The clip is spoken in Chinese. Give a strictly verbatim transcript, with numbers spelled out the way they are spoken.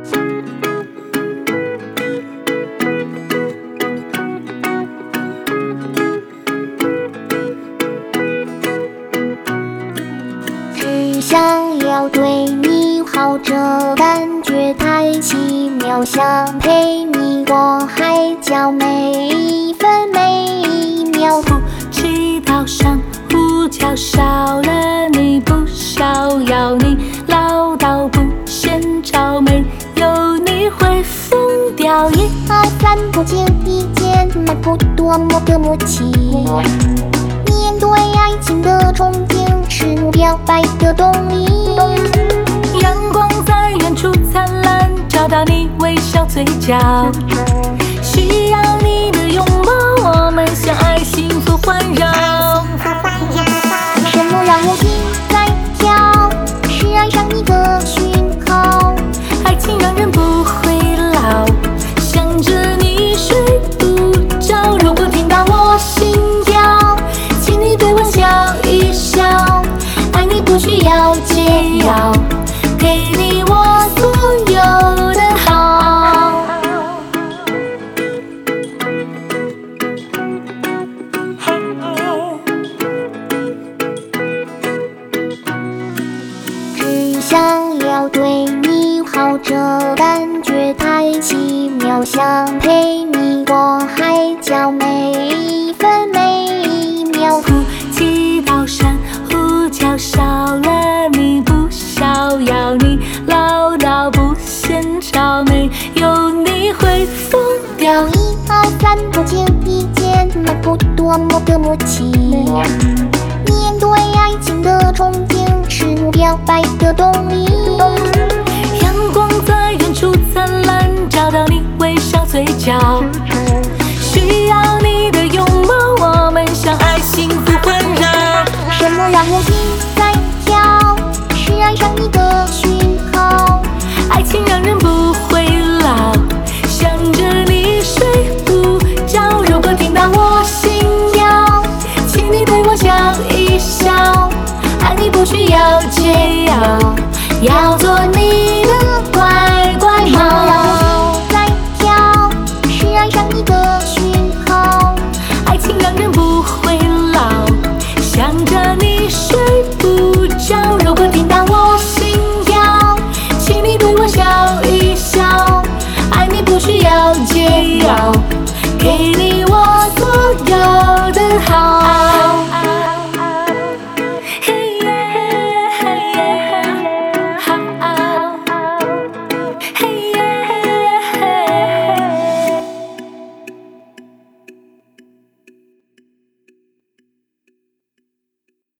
只想要对你好，这感觉太奇妙，想陪你过海角，每一分每一秒。 不知道珊瑚礁少了你不少，要你唠叨不嫌吵，没有你会疯掉。 一二三，不经意间迈步多么的默契，面对爱情的憧憬是目标白的动力。 阳光在远处灿烂，照到你微笑嘴角，需要你的拥抱，我们相爱幸福环绕。 什么让我心在跳？是爱上你的讯号。 爱情让人不会老，想着你睡不着。如果听到我心跳，请你对我笑一笑，爱你不需要解药，给你我所有的好。 只想要对你好，这感觉太奇妙，想陪你过海角，每一分每一秒。 不祈祷珊瑚礁少了你不少，要你唠叨不嫌吵，没有你会疯掉。 一二三，不经意间迈步多么的默契，面对爱情的憧憬是目标白的动力。 阳光在远处灿烂，照到你微笑嘴角，需要你的拥抱，我们相爱幸福环绕。 什么让我心在跳？是爱上你的讯号。 爱情让人不会老，想着你睡不着。如果听到我心跳，请你对我笑一笑，爱你不需要解药。